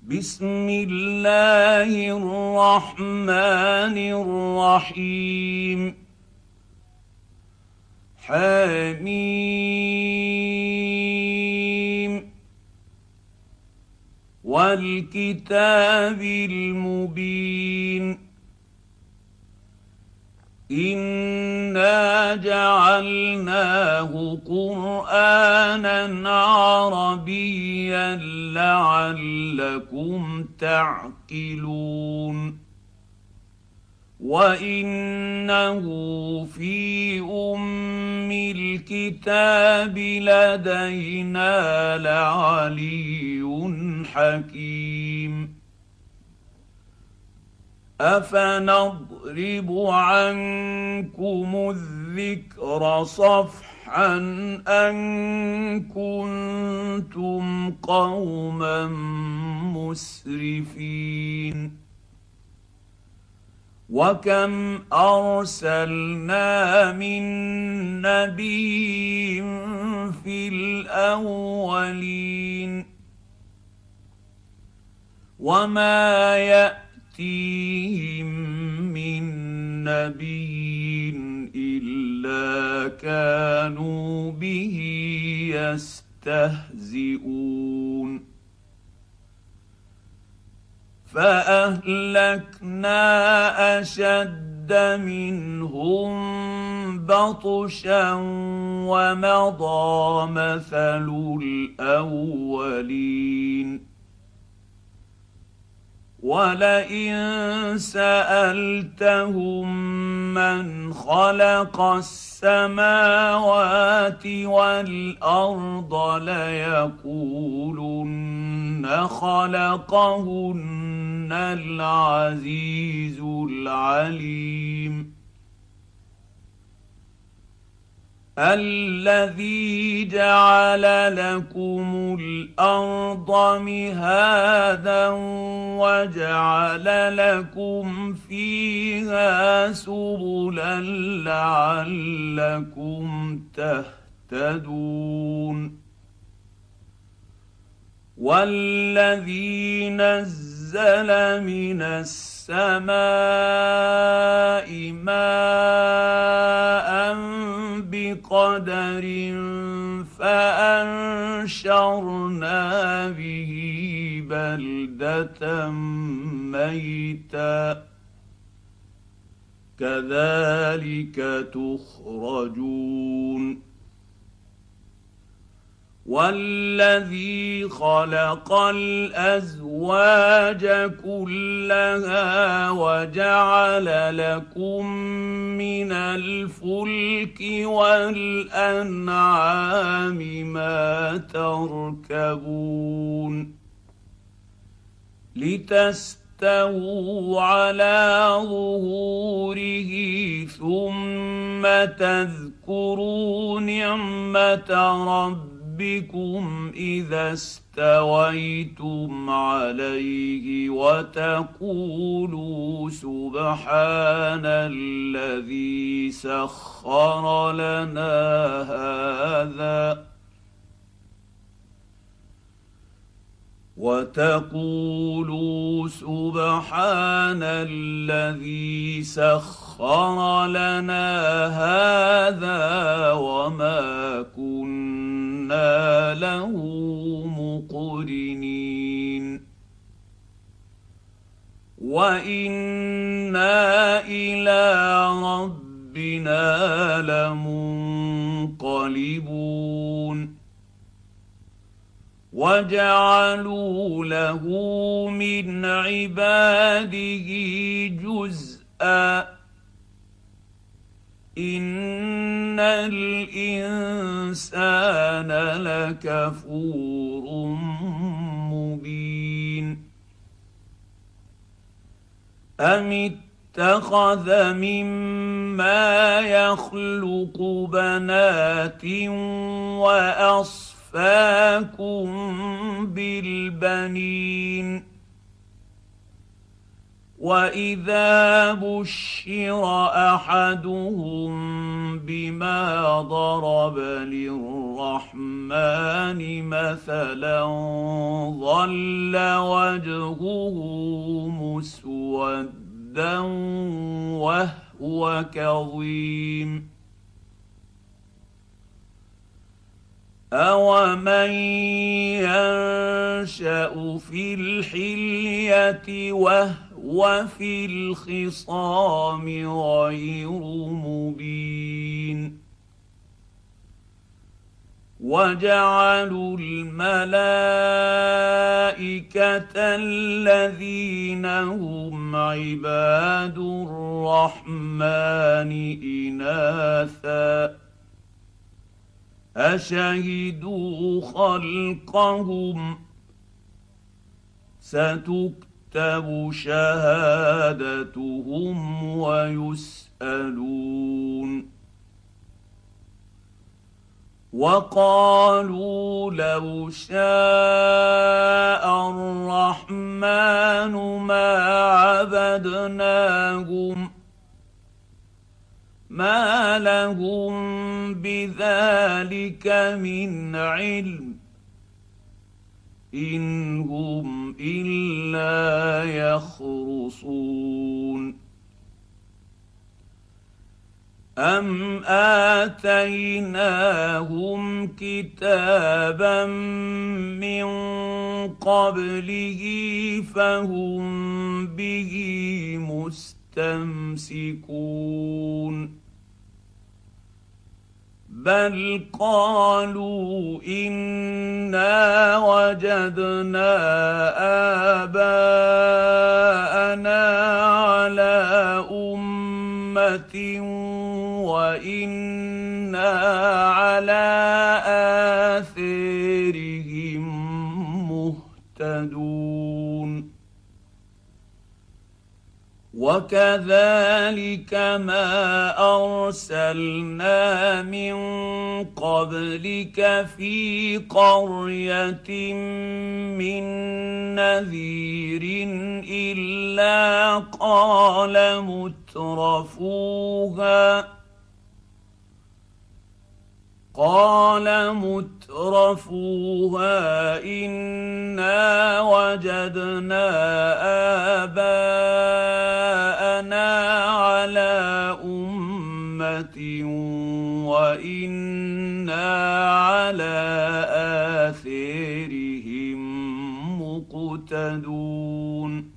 بسم الله الرحمن الرحيم. حميم والكتاب المبين. إنا جعلناه قرآنا عربيا لعلكم تعقلون. وإنه في الكتاب لدينا لعلي حكيم. أفنضرب عنكم الذكر صفحا أن كنتم قوما مسرفين. وكم أرسلنا من نبي في الأولين وما يأتيهم من نبي إلا كانوا به يستهزئون. فأهلكنا أشد منهم بطشا ومضى مثل الأولين. ولئن سألتهم من خلق السماوات والأرض ليقولن خلقهن العزيز العليم. الذي جعل لكم الأرض مهادا وجعل لكم فيها سبلا لعلكم تهتدون. والذي نزل من السماء ماء بقدر فأنشرنا به بلدة ميتا كذلك تخرجون. والذي خلق الأزواج كلها وجعل لكم من الفلك والأنعام ما تركبون لتستووا على ظهوره ثم تذكروا نعمة ربكم إذا استويتم عليه وتقولوا سبحان الذي سخر لنا هذا وما كنا له مقرنين. وإنا إلى ربنا لمنقلبون. وجعلوا له من عباده جزءا إن الإنسان لكفور مبين. أم اتخذ مما يخلق بنات وأصفاكم بالبنين واذا بشر احدهم بما ضرب للرحمن مثلا ظل وجهه مسودا وهو كظيم أومن ينشأ في الحلية وهو في الخصام غير مبين وجعلوا الملائكة الذين هم عباد الرحمن إناثا أشهدوا خلقهم ستكتب شهادتهم ويسألون وقالوا لو شاء الرحمن ما عبدناهم ما لهم بذلك من علم إن هم إلا يخرصون أم آتيناهم كتابا من قبله فهم به مستمسكون بل قالوا إنا وجدنا آباءنا على أمة وإنا على آثارهم مهتدون وكذلك ما أرسلنا من قبلك في قرية من نذير إلا قال مترفوها إنا وجدنا آباءنا على أمة وإنا على آثارهم مقتدون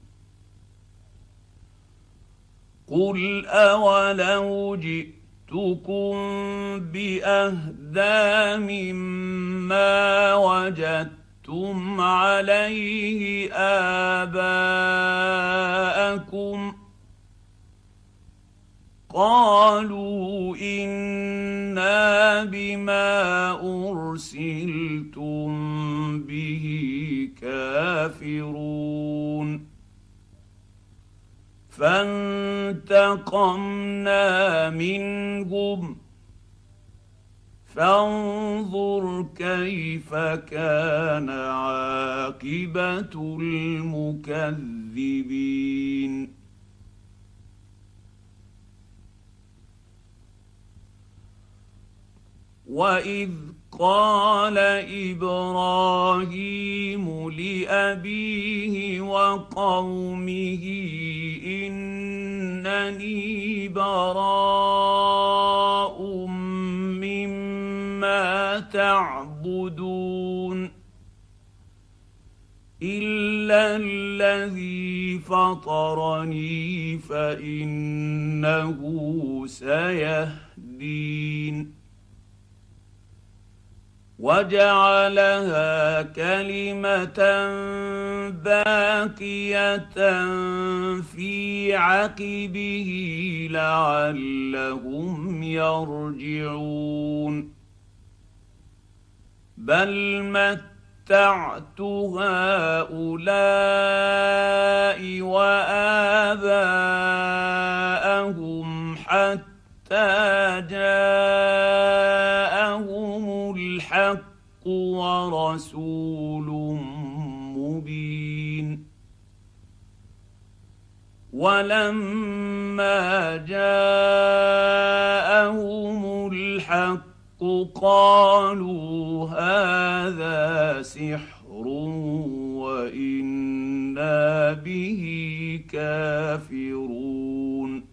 قل أولو جئتكم بأهدى مما وجدتم عليه آباءكم قالوا إنا بما أرسلتم به كافرون فانتقمنا منهم فانظر كيف كان عاقبة المكذبين وإذ قال إبراهيم لأبيه وقومه إنني براء مما تعبدون إلا الذي فطرني فإنه سيهدين وجعلها كلمة باقية في عقبه لعلهم يرجعون بل متعت هؤلاء وآباءهم حتى جاءهم الحق ورسول مبين ولما جاءهم الحق قالوا هذا سحر وانا به كافرون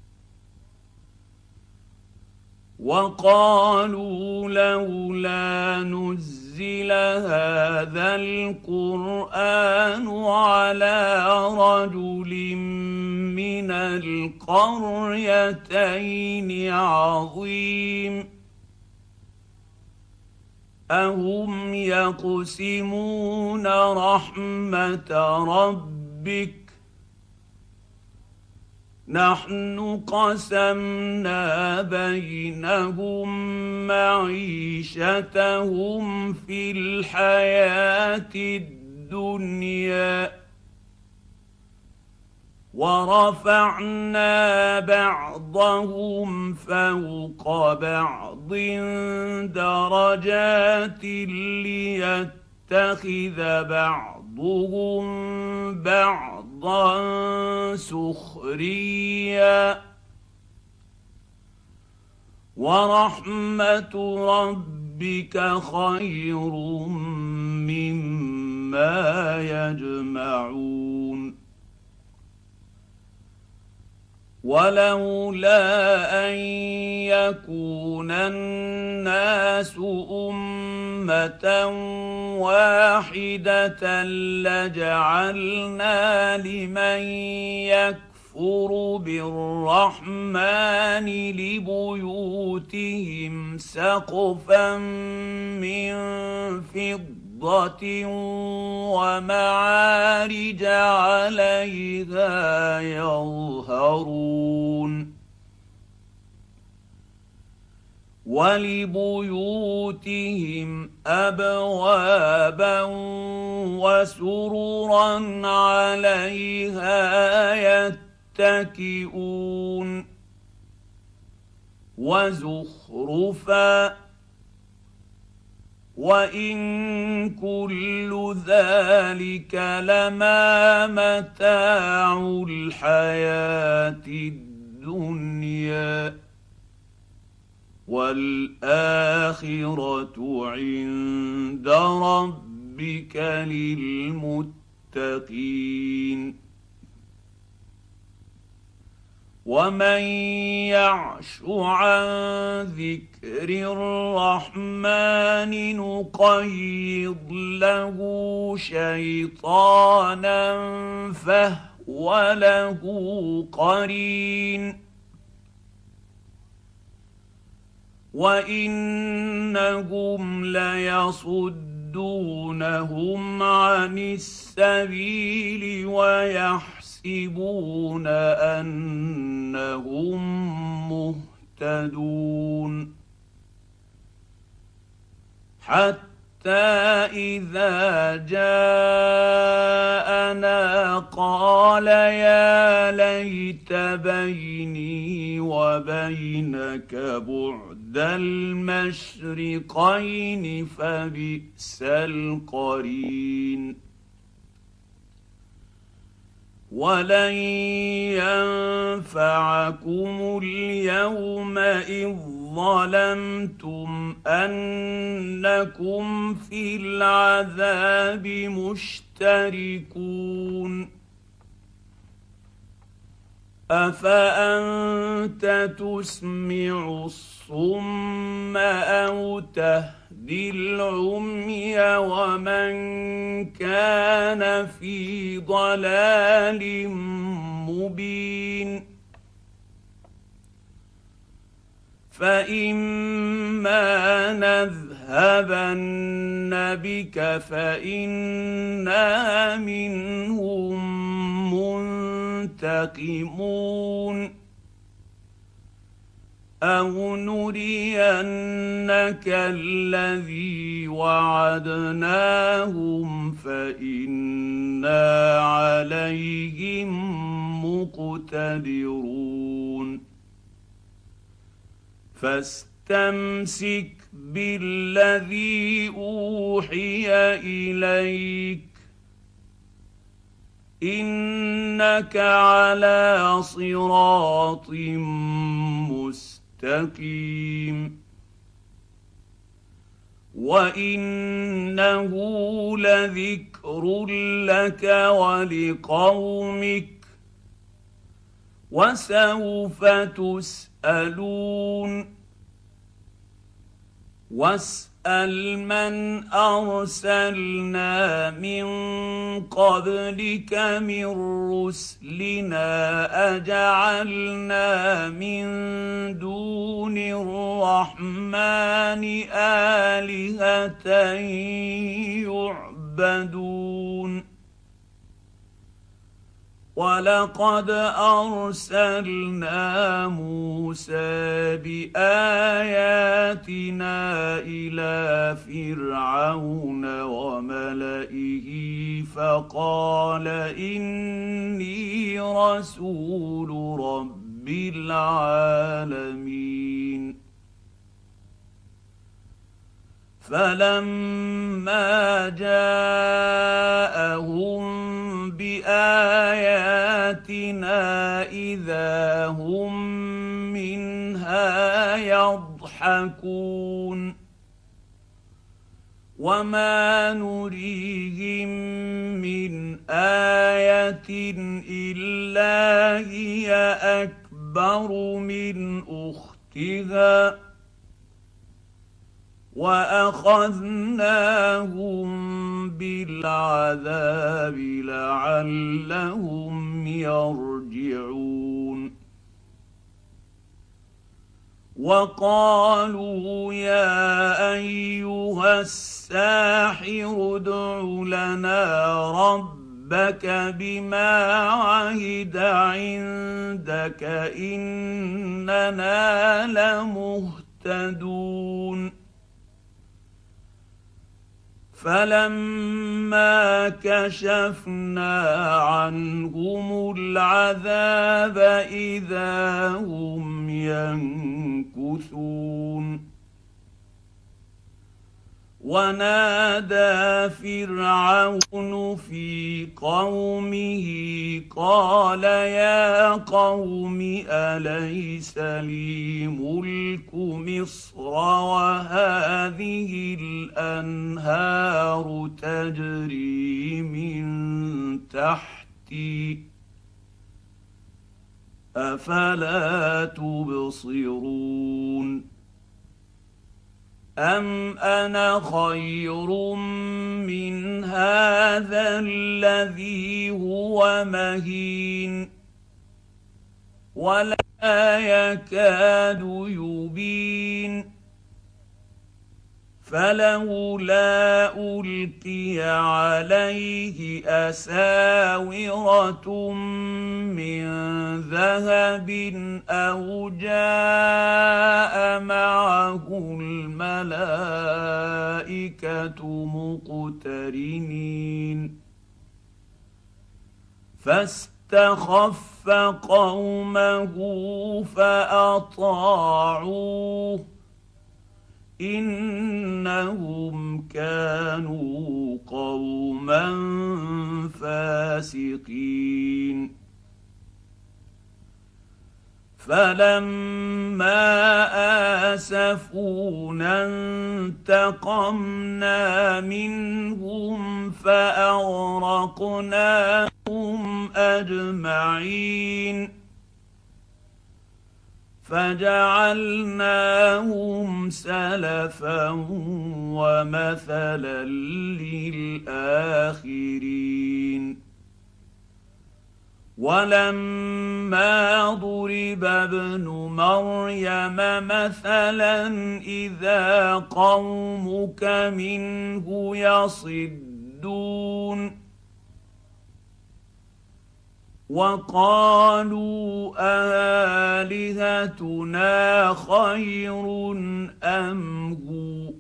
وقالوا لولا نزل هذا القرآن على رجل من القريتين عظيم أهم يقسمون رحمة ربك نحن قسمنا بينهم معيشتهم في الحياة الدنيا ورفعنا بعضهم فوق بعض درجات ليتخذ بعضهم بعضا سخريا ورحمة ربك خير مما يجمعون ولولا أن يكون الناس أمة واحدة لجعلنا لمن يكفر بالرحمن لبيوتهم سقفا من فضة ومعارج عليها يظهرون ولبيوتهم أبوابا وسررا عليها يتكئون وزخرفا وإن كل ذلك لما متاع الحياة الدنيا والآخرة عند ربك للمتقين ومن يعش عن ذكر الرحمن نقيض له شيطانا فهو له قرين وإنهم ليصدونهم عن السبيل ويحسبون أنهم مهتدون حتى إذا جاءنا قال يا ليت بيني وبينك بعد المشرقين فبئس القرين ولن ينفعكم اليوم إذ ظلمتم أنكم في العذاب مشتركون أفأنت تسمع الصم أو تهدي العمي ومن كان في ضلال مبين فإما نذهبن بك فإنا منهم منتقمون أو نرينك الذي وعدناهم فإنا عليهم مقتدرون فاستمسك بالذي أوحي إليك انك على صراط مستقيم وانه لذكر لك ولقومك وسوف تسالون واسال من ارسلنا من قبلك من رسلنا اجعلنا من دون الرحمن الهه يعبدون ولقد ارسلنا موسى باياتنا الى فرعون وملئه فقال اني رسول رب العالمين فلما جاءهم باياتنا اذا هم منها يضحكون وما نريهم من ايه الا هي اكبر من اختها واخذناهم بالعذاب لعلهم يرجعون وقالوا يا ايها الساحر ادع لنا ربك بما عهد عندك اننا لمهتدون فلما كشفنا عنهم العذاب اذا هم ينكثون ونادى فرعون في قومه قال يا قوم اليس لي ملك مصر وهذه الانهار تجري من تحتي افلا تبصرون أم أنا خير من هذا الذي هو مهين ولا يكاد يبين فلولا ألقي عليه أساورة من ذهب أو جاء معه الملائكة مقترنين فاستخف قومه فأطاعوه انهم كانوا قوما فاسقين فلما اسفونا انتقمنا منهم فاغرقناهم اجمعين فجعلناهم سلفا ومثلا للاخرين ولما ضرب ابن مريم مثلا اذا قومك منه يصدون وقالوا آلهتنا خير أم هو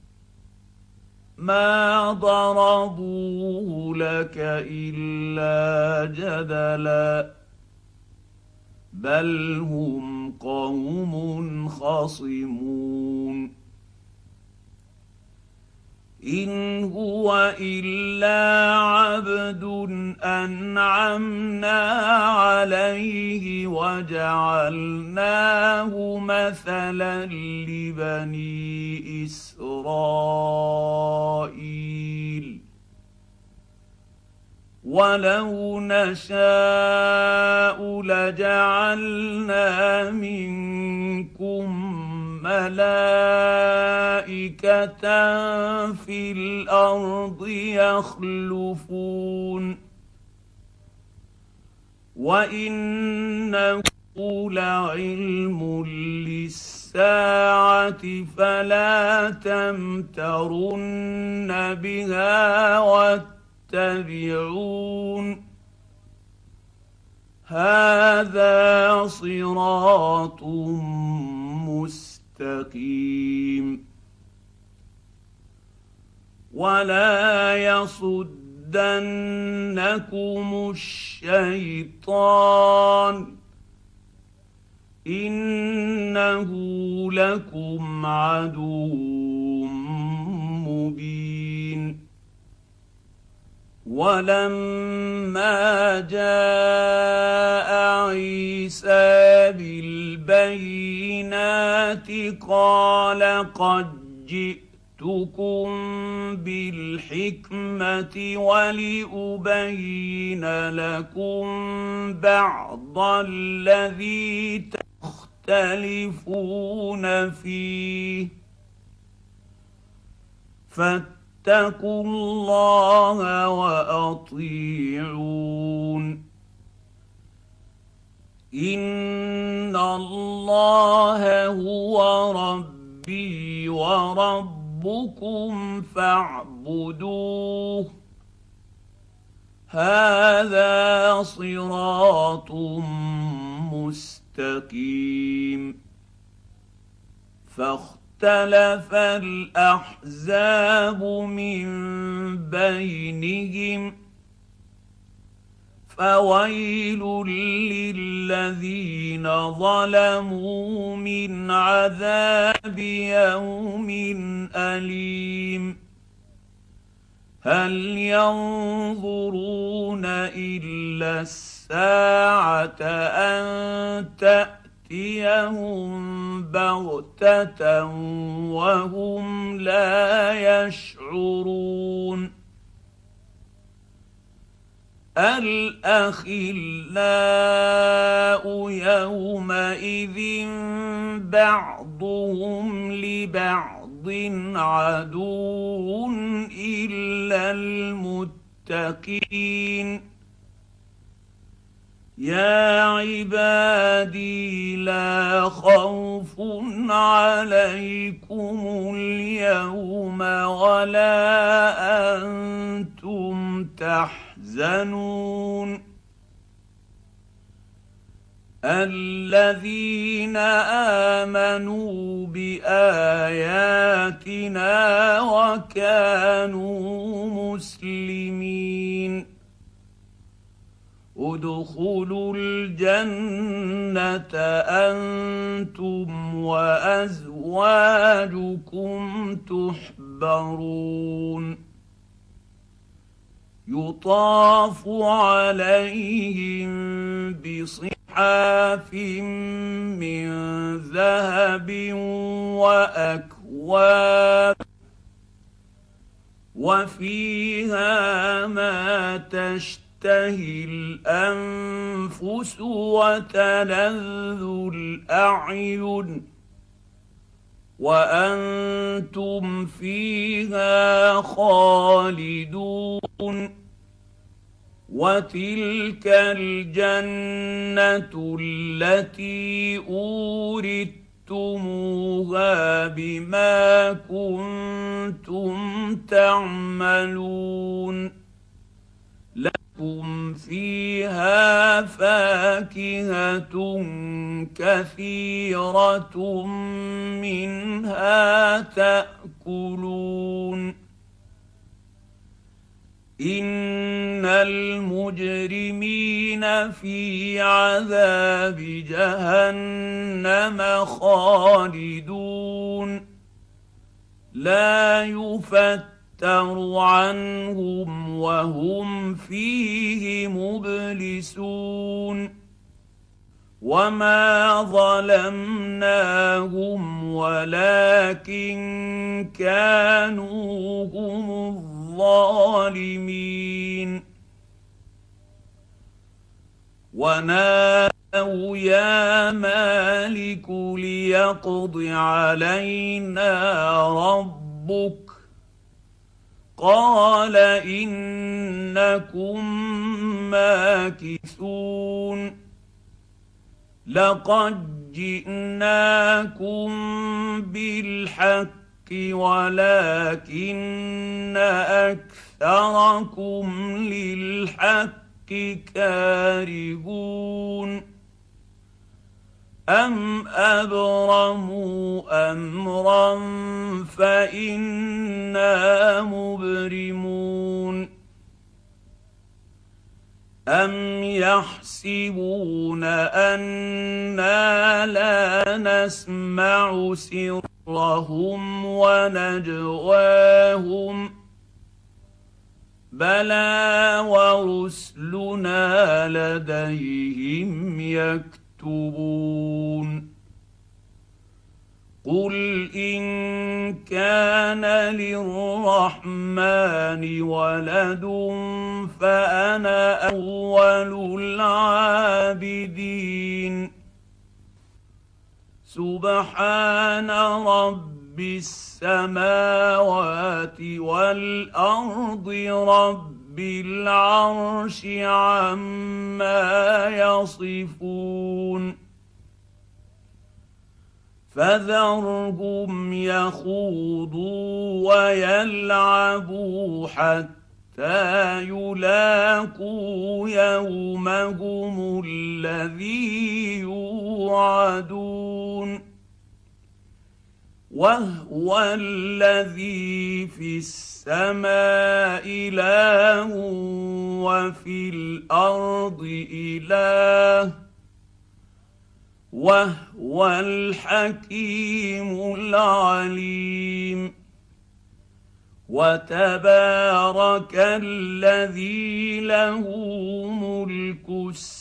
ما ضربوه لك إلا جدلا بل هم قوم خصمون إن هو إلا عبد عبد أنعمنا عليه وجعلناه مثلا لبني إسرائيل ولو نشاء لجعلنا منكم ملائكة في الأرض يخلفون وإنه لعلم للساعة فلا تمترن بها واتبعون هذا صراط مستقيم ولا يصدنكم الشيطان إنه لكم عدو مبين ولما جاء عيسى بالبينات قال قد جئتكم بالحكمة ولأبين لكم بعض الذي تختلفون فيه فاتقوا الله وأطيعون إن الله هو ربي وربكم فاعبدوه هذا صراط مستقيم فاختلف الأحزاب من بينهم فويل للذين ظلموا من عذاب يوم أليم هل ينظرون إلا الساعة أن تأتيهم بغتة وهم لا يشعرون الأخلاء يومئذ بعضهم لبعض عدو إلا المتقين يا عبادي لا خوف عليكم اليوم ولا أنتم تحزنون الذين آمنوا بآياتنا وكانوا مسلمين ادخلوا الجنة أنتم وأزواجكم تحبرون يطاف عليهم بصحاف من ذهب وأكواب وفيها ما تشتهي الأنفس وتلذ الأعين وأنتم فيها خالدون وتلك الجنة التي أورثتموها بما كنتم تعملون لكم فيها فاكهة كثيرة منها تأكلون إن المجرمين في عذاب جهنم خالدون لا يفتر يفتر عنهم وهم فيه مبلسون وما ظلمناهم ولكن كانوا هم الظالمين ونادوا يا مالك ليقض علينا ربك قال إنكم ماكثون لقد جئناكم بالحق ولكن أكثركم للحق كارهون أم أبرموا أمرا فإنا مبرمون أم يحسبون أنا لا نسمع سرهم ونجواهم بلى ورسلنا لديهم يكتبون قل إن كان للرحمن ولد فأنا أول العابدين سبحان رب السماوات والأرض رب العرش عما يصفون فذرهم يخوضوا ويلعبوا حتى يلاقوا يومهم الذي يوعدون وهو الذي في السماء إله وفي الأرض إله وهو الحكيم العليم وتبارك الذي له ملك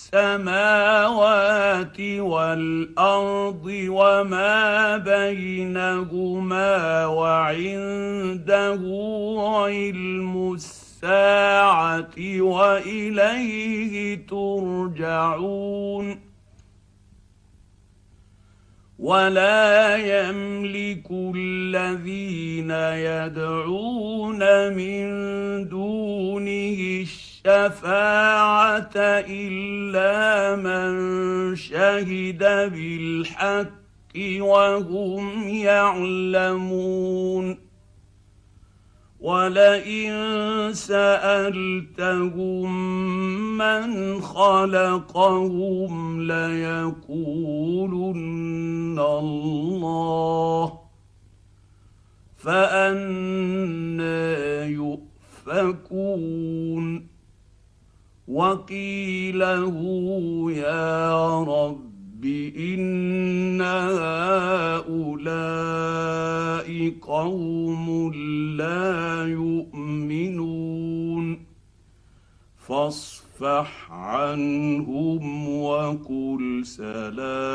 السماوات والأرض وما بينهما وعنده علم الساعة وإليه ترجعون ولا يملك الذين يدعون من دونه الشفاعة إلا من شهد بالحق وهم يعلمون ولئن سألتهم من خلقهم ليقولن الله فأنى يؤفكون وقيله يا رب إن هؤلاء قوم لا يؤمنون فاصفح عنهم وقل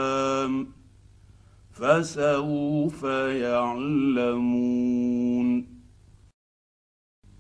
سلام فسوف يعلمون